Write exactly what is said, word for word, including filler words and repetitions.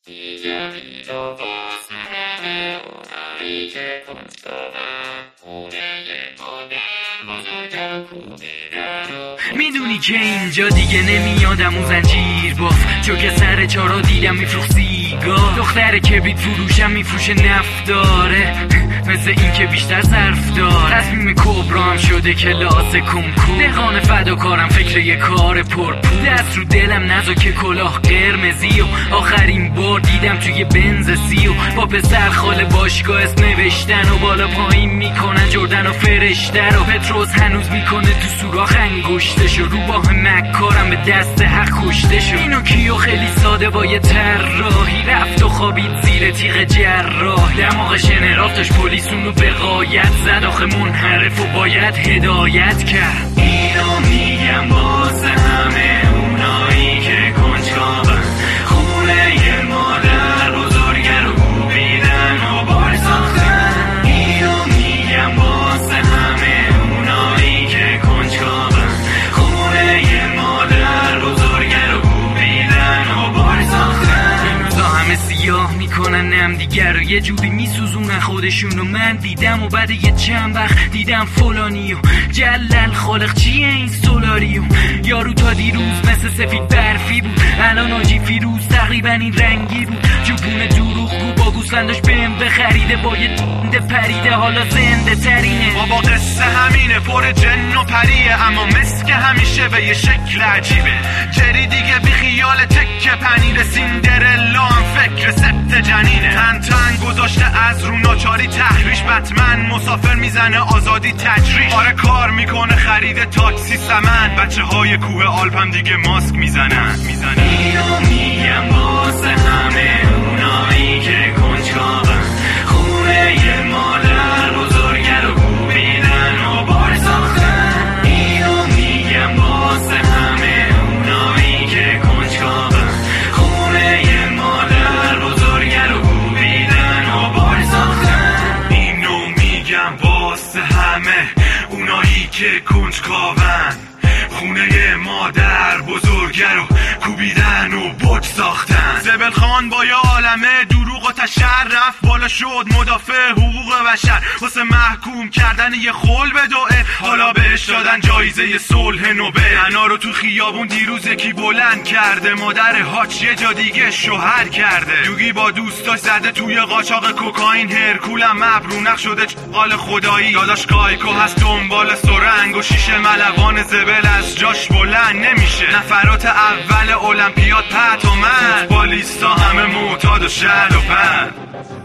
میدونی که اینجا دیگه نمیادم و زنجیر باف، چو که سر چارا دیدم میفروخ سیگار. دختر کبریت فروشم میفروشه نفت داره، مثل این که بیشتر صرف داره. تصمیم کبرام شده که لاسه کنکور، دهقان فداکارم فکر یه کار پرپور. دست رو دلم نزا که کلاه قرمزی و آخرین بار دیدم توی بنز سی و با پسر خاله باشگاه اسم نوشتن و بالا پایین میکنن جردن و فرشته رو. پتروس هنوز میکنه تو سوراخ انگشتشو، رو باه مکارم به دست حق کشته شو. اینو کیو خیلی ساده با یه طراحی رفت و خوابید زیر تیغ جراح. دماغ شنراف داشت پلیسونو به غایت زد، آخه منحرف و باید هدایت کرد. اینو میگم واسه همه اونایی که کنجکاون، خونه یه مادر بزرگه رو کوبیدن و بار ساختن. اینو میگم واسه همه اونایی که کنجکاون، خونه یه مادر بزرگه رو کوبیدن و بار ساختن. این روزا همه سیاه میکنن نم دیگر رو، یه جوری میسوزونن خودشون رو. من دیدم و بعد یه چند وقت دیدم فلانی و جلل خالق چیه این سولاریو. یارو تا دیروز مثل سفید برفی بود، الان آجی فیروز تقریبا این رنگی بود. جوپون دروغ گو با گوسفنداش بهم بخریده، با یه دنده پریده حالا زنده ترینه. بابا قصه همینه، پر جن و پریه، اما مسک همیشه به یه شکل عجیبه. جری دیگه بی خیال تک پنیر، سیندرلا هم فکر ست جنینه. تن تن گذاشته از رو ناچاری تحریش، بتمن مسافر میزنه آزادی تجریش. آره کار میکنه خرید تاکسی سمن، بچه های کوه آلپم دیگه ماسک میزنن میزنن. اینو میگم واسه همه اونایی که کنجکاون، خونه یه مادر بزرگه رو کوبیدن و بار ساختن. اینو میگم واسه همه اونایی که کنجکاون، خونه یه مادر بزرگه رو کوبیدن و بار ساختن. اینو میگم واسه همه اونایی که کنجکاون، خونه مادر بزرگه رو کوبیدن و بوت ساختن. زبل خان با یه عالمه دروغ و تشرف بالا شد مدافع حقوق بشر، واسه محکوم کردن یه خل به دوئه. حالا بهش دادن جایزه صلح نوبل. انا رو تو خیابون دیروز یکی بلند کرده، مادر هاچ یه جا دیگه شوهر کرده. یوگی با دوستاش زده توی قاچاق کوکائین، هرکولم مبرونق شده چقال خدایی. داداش کایکو هست دنبال سرنگ و شیشه ملوان زبل از جاش بلند نمیشه. نفرات اول المپیاد پت و من، فوتبالیستا همه معتاد و شل و پن.